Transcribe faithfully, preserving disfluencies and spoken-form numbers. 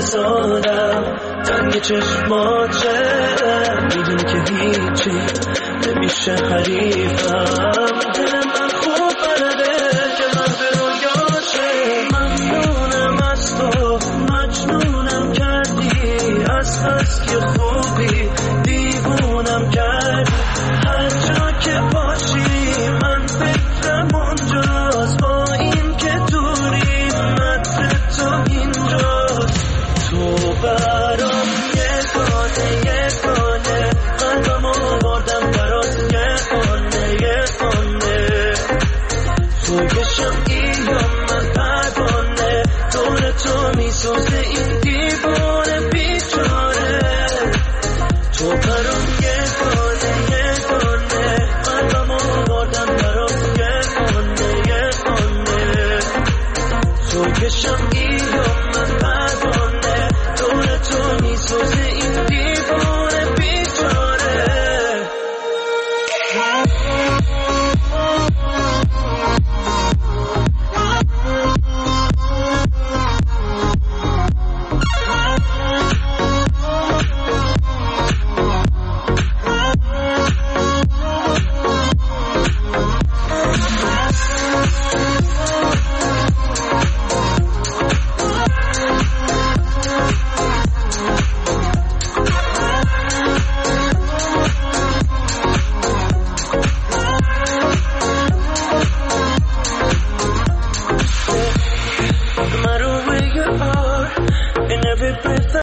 وایسادم تنگ چشماته، میدونی که هیچی نمیشه حریفم. دل من خوب بلده که من به رویاشه. ممنونم از تو، مجنونم کردی، از بس که خوبی دیوونم کرد. هر جا که باشی من فکرم اونجاست، با این که دوری مدر تو اینجاست. تو برام